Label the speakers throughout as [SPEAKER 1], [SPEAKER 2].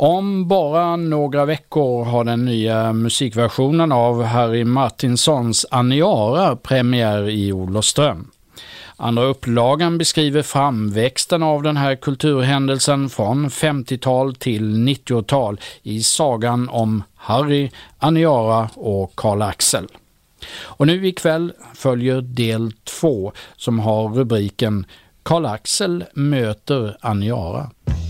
[SPEAKER 1] Om bara några veckor har den nya musikversionen av Harry Martinsons Aniara premiär i Olofström. Andra upplagan beskriver framväxten av den här kulturhändelsen från 50-tal till 90-tal i sagan om Harry, Aniara och Karl Axel. Och nu ikväll följer del 2 som har rubriken Karl Axel möter Aniara.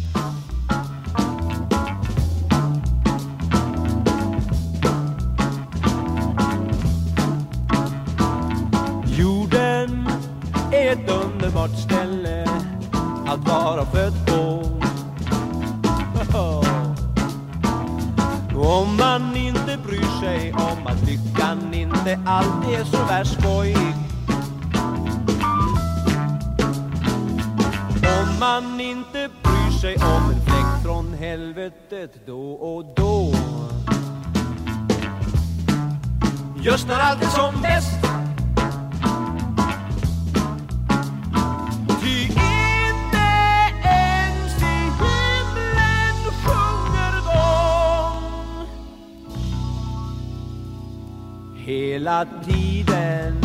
[SPEAKER 2] Jorden är ett underbart ställe att vara född på. Om man inte bryr sig om att lyckan inte alltid är så värst skojig. Om man inte bryr sig om en fläkt från helvetet då och då. Just när allt är som bäst. Ty inte ens i himlen sjunger de hela tiden.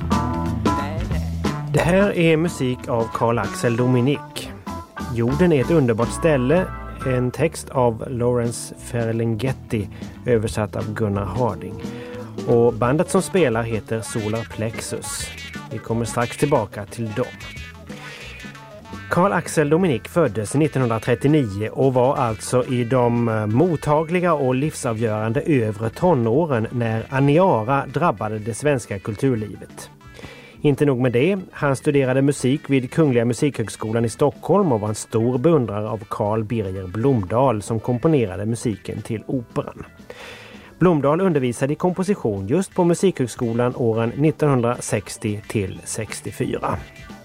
[SPEAKER 3] Det här är musik av Karl Axel Dominic. Jorden är ett underbart ställe, en text av Lawrence Ferlinghetti översatt av Gunnar Harding. Och bandet som spelar heter Solar Plexus. Vi kommer strax tillbaka till dem. Karl Axel Dominic föddes 1939 och var alltså i de mottagliga och livsavgörande övre tonåren när Aniara drabbade det svenska kulturlivet. Inte nog med det, han studerade musik vid Kungliga Musikhögskolan i Stockholm och var en stor beundrare av Carl Birger Blomdahl som komponerade musiken till operan. Blomdahl undervisade i komposition just på Musikhögskolan åren 1960 till 64.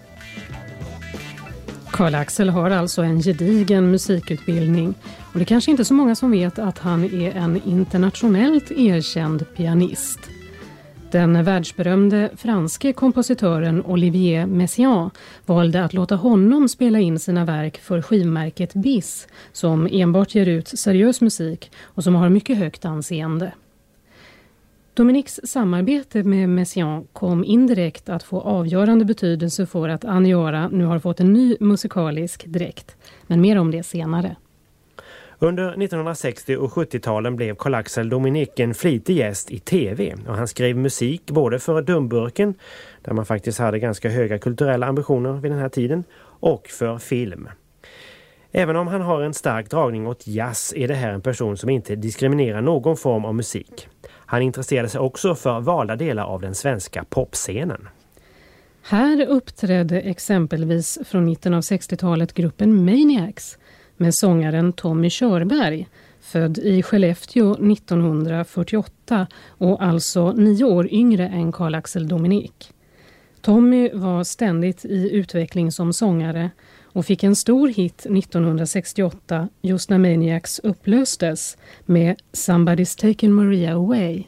[SPEAKER 4] Karl Axel har alltså en gedigen musikutbildning och det är kanske inte så många som vet att han är en internationellt erkänd pianist. Den världsberömde franske kompositören Olivier Messiaen valde att låta honom spela in sina verk för skivmärket BIS som enbart ger ut seriös musik och som har mycket högt anseende. Dominics samarbete med Messiaen kom indirekt att få avgörande betydelse för att Aniara nu har fått en ny musikalisk dräkt, men mer om det senare.
[SPEAKER 3] Under 1960- och 70-talen blev Karl Axel Dominic en flitig gäst i tv och han skrev musik både för Dumburken, där man faktiskt hade ganska höga kulturella ambitioner vid den här tiden, och för film. Även om han har en stark dragning åt jazz är det här en person som inte diskriminerar någon form av musik. Han intresserade sig också för valda delar av den svenska popscenen.
[SPEAKER 4] Här uppträdde exempelvis från mitten av 60-talet gruppen Maniacs med sångaren Tommy Körberg, född i Skellefteå 1948 och alltså 9 år yngre än Karl Axel Dominic. Tommy var ständigt i utveckling som sångare och fick en stor hit 1968 just när Maniacs upplöstes med Somebody's Taken Maria Away.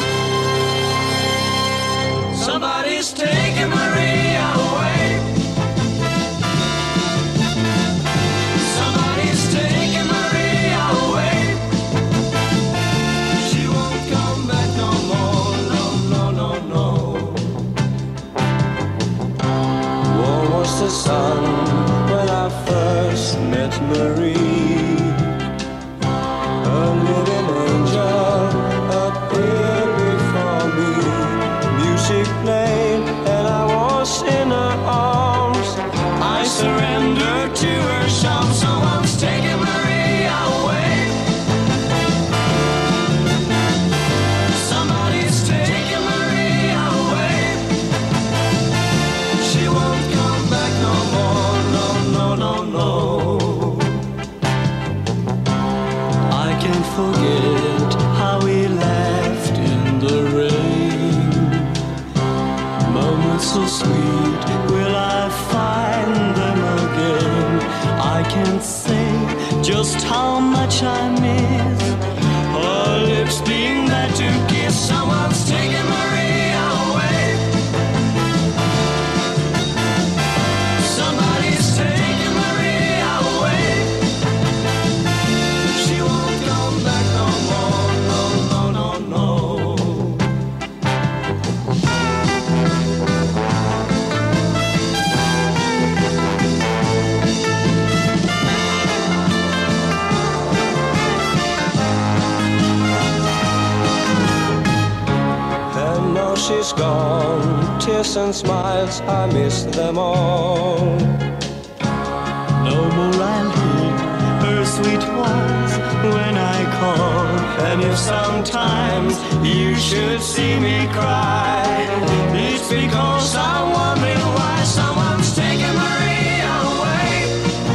[SPEAKER 2] Somebody's taken Maria away. Somebody's taken Maria away. She won't come back no more. No, no, no, no. Warm was the sun when I first met Marie. A living angel appeared before me. Music played and I was in her arms. I surrendered to her charm. Someone's taking Maria away. Somebody's taking Maria away. She won't come back no more. No, no, no, no. I can't forget how we laughed in the rain. Moments so sweet, will I find them again? I can't say just how much I miss her lips being there to kiss. Someone's taking Maria away. Somebody's taking Maria away. She won't she's gone. Tears and smiles, I miss them all. No more I'll hear her sweet voice when I call. And if sometimes you should see me cry, it's because I'm wondering why someone's taking Maria away.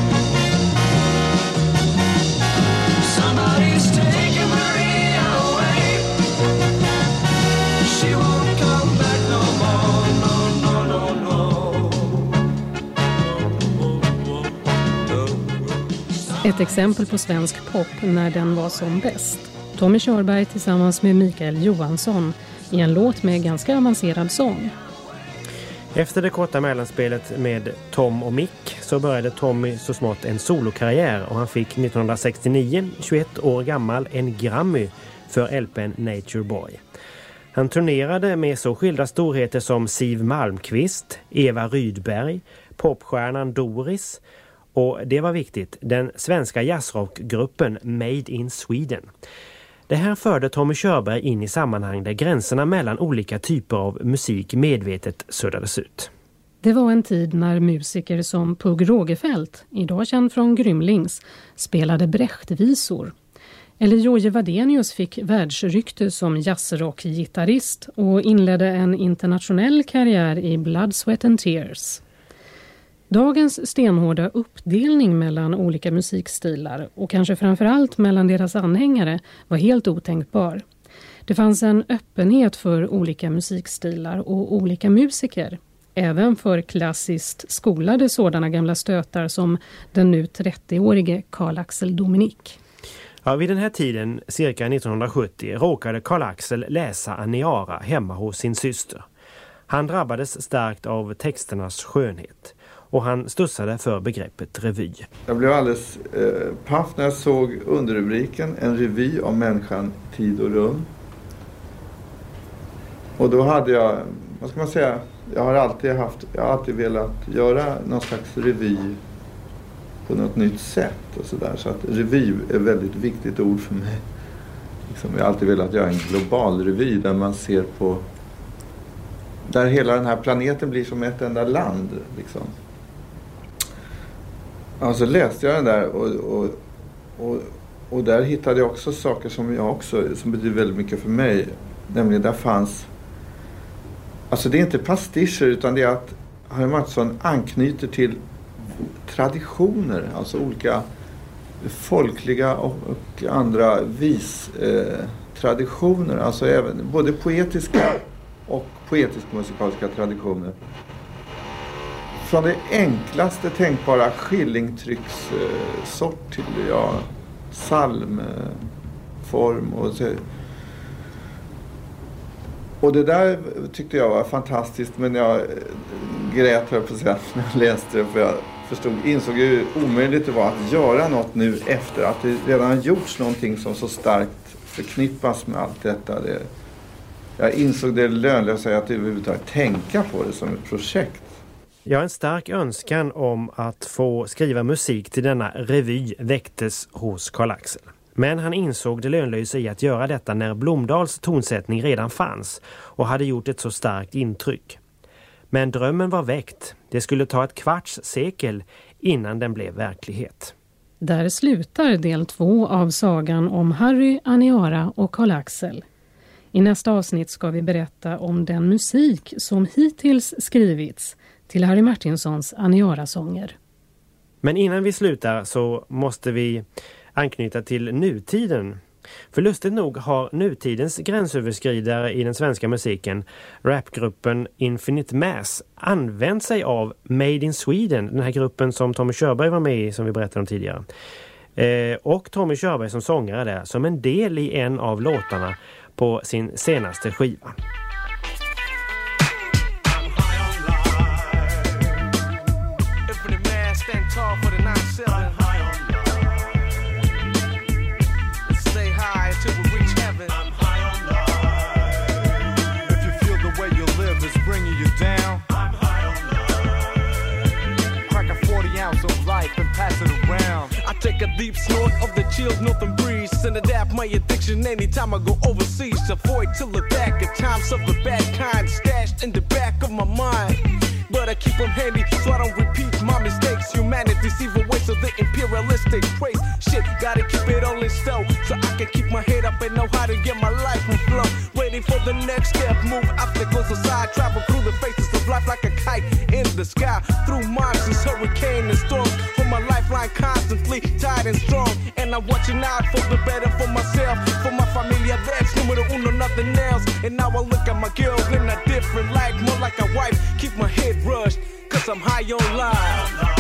[SPEAKER 2] Somebody's taking Maria away. She won't come back no more, no, no, no, no.
[SPEAKER 4] Ett exempel på svensk pop när den var som bäst. Tommy Körberg tillsammans med Mikael Johansson i en låt med ganska avancerad sång.
[SPEAKER 3] Efter det korta mellanspelet med Tom och Mick så började Tommy så smått en solokarriär och han fick 1969, 21 år gammal, en Grammy för LP:n Nature Boy. Han turnerade med så skilda storheter som Siw Malmkvist, Eva Rydberg, popstjärnan Doris och det var viktigt, den svenska jazzrockgruppen Made in Sweden. Det här förde Tommy Körberg in i sammanhang där gränserna mellan olika typer av musik medvetet suddades ut.
[SPEAKER 4] Det var en tid när musiker som Pugh Rogefeldt, idag känd från Grymlings, spelade Brechtvisor. Eller Jojje Wadenius fick världsrykte som jazzrock-gitarrist och inledde en internationell karriär i Blood, Sweat and Tears. Dagens stenhårda uppdelning mellan olika musikstilar och kanske framförallt mellan deras anhängare var helt otänkbar. Det fanns en öppenhet för olika musikstilar och olika musiker, även för klassiskt skolade sådana gamla stötar som den nu 30-årige Karl-Axel Dominic.
[SPEAKER 3] Ja, vid den här tiden, cirka 1970, råkade Karl-Axel läsa Aniara hemma hos sin syster. Han drabbades starkt av texternas skönhet. Och han stussade för begreppet revy.
[SPEAKER 5] Jag blev alldeles paff när jag såg underrubriken en revy om människan, tid och rum. Och då hade jag, vad ska man säga, jag har alltid velat göra någon slags revy på något nytt sätt och sådär. Så att revy är ett väldigt viktigt ord för mig. Liksom, jag har alltid velat göra en global revy där man ser på, där hela den här planeten blir som ett enda land liksom. Alltså läste jag den där och där hittade jag också saker som betyder väldigt mycket för mig. Nämligen där fanns, alltså det är inte pastischer utan det är att Harry Mattsson anknyter till traditioner, alltså olika folkliga och andra traditioner, alltså även både poetiska och poetisk-musikaliska traditioner. Från det enklaste tänkbara skillingtryckssort till psalmform och det där tyckte jag var fantastiskt, men jag grät här på sätt när jag läste det, för jag insåg hur omöjligt det var att göra något nu efter att det redan har gjorts någonting som så starkt förknippas med allt detta. Jag insåg det lönlösa att överhuvudtaget tänka på det som ett projekt.
[SPEAKER 3] Ja, en stark önskan om att få skriva musik till denna revy väcktes hos Karl-Axel. Men han insåg det lönlösa i att göra detta när Blomdals tonsättning redan fanns och hade gjort ett så starkt intryck. Men drömmen var väckt. Det skulle ta ett kvarts sekel innan den blev verklighet.
[SPEAKER 4] Där slutar del 2 av sagan om Harry, Aniara och Karl-Axel. I nästa avsnitt ska vi berätta om den musik som hittills skrivits till Harry Martinsons Aniara-sånger.
[SPEAKER 3] Men innan vi slutar så måste vi anknyta till nutiden. För lustigt nog har nutidens gränsöverskridare i den svenska musiken, rapgruppen Infinite Mass, använt sig av Made in Sweden, den här gruppen som Tommy Körberg var med i, som vi berättade om tidigare. Och Tommy Körberg som sångare där, som en del i en av låtarna på sin senaste skiva.
[SPEAKER 6] I take take a deep snort of the chilled northern breeze and adapt my addiction anytime I go overseas. Avoid till the back at times of the bad kind stashed in the back of my mind. But I keep them handy so I don't repeat my mistakes. Humanity's evil ways of the imperialistic traits. Shit, gotta keep it all in stow so I can keep my head up and know how to get my life in flow. Waiting for the next step, move obstacles aside, travel through the faces of life like a kite in the sky. Through monsters, hurricane and storms, hold my lifeline constantly tight and strong. And I'm watching out for the better for myself, for my familia, that's numero uno, nothing else. And now I look at my girl in a different light, more like a wife, keep my head rushed, cause I'm high on life.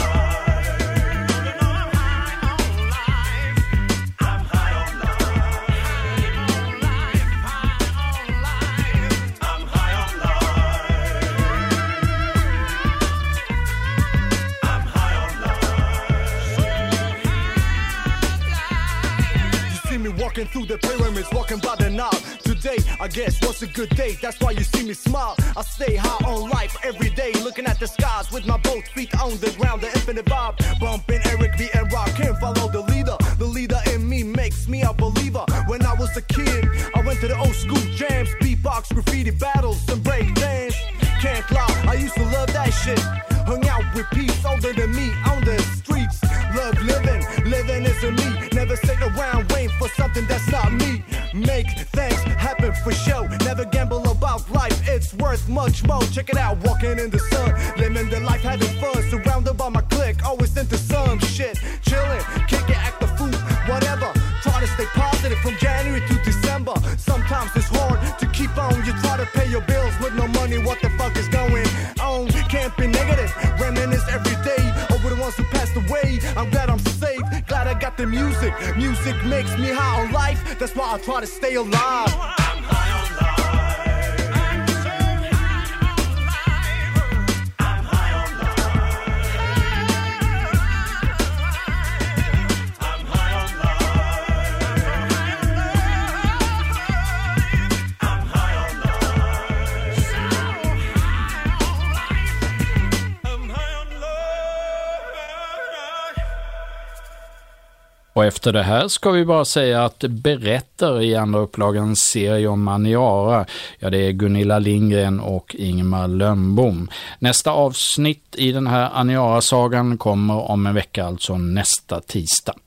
[SPEAKER 6] Walking through the pyramids, walking by the knob. Today, I guess, was a good day. That's why you see me smile. I stay high on life every day, looking at the skies with my both feet on the ground. The infinite vibe, bumping Eric B and Rakim. Follow the leader. The leader in me makes me a believer. When I was a kid, I went to the old school jams, beatbox, graffiti battles, and break dance. Can't lie, I used to love that shit. Hung out with peeps older than me on the streets. Love living, living isn't me. Never sit around waiting for something that's not me. Make things happen for show. Never gamble about life, it's worth much more. Check it out, walking in the sun, living the life, having fun. Surrounded by my clique, always into some shit. Chilling, kick it, act the fool, whatever. Try to stay positive from January to December. Sometimes it's hard to keep on. You try to pay your bills with no money. What the fuck is going on? Can't be negative. Reminisce every day over the ones who passed away. I'm glad I'm safe. Glad I got the music. Music makes me high on life. That's why I try to stay alive. I'm high on life.
[SPEAKER 1] Och efter det här ska vi bara säga att berättar i andra upplagans serie om Aniara, ja det är Gunilla Lindgren och Ingmar Lönnbom. Nästa avsnitt i den här Aniara-sagan kommer om en vecka, alltså nästa tisdag.